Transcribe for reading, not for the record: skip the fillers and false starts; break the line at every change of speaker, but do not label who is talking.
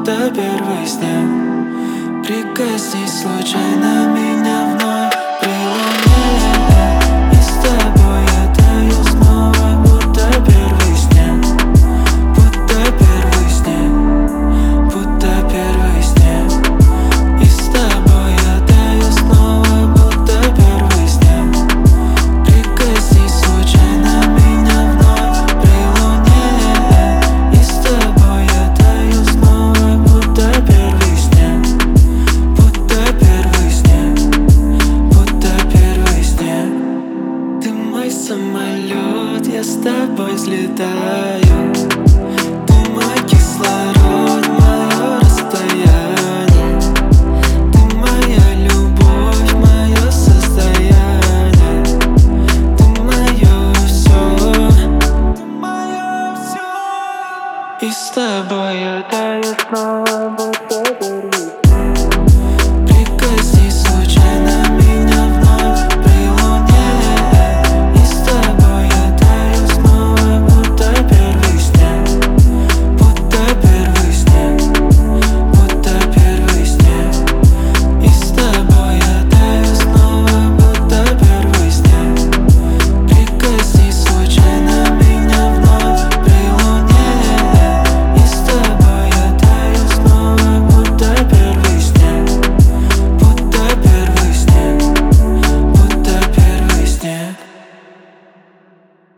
будто первый снег. Прикоснись случайно, меня вновь при луне. И с тобой я таю снова, будто первый снег. Будто первый снег, будто первый снег. И с тобой я таю снова, будто первый снег. Прикоснись случайно, меня вновь при луне. И с тобой я таю снова, будто первый снег. Будто первый снег, будто первый снег. Ты мой самолет, я с тобой взлетаю. Ты мой кислород, мое расстояние. Ты моя любовь, мое состояние. Ты мое все, ты мое все. И с тобой я таю снова.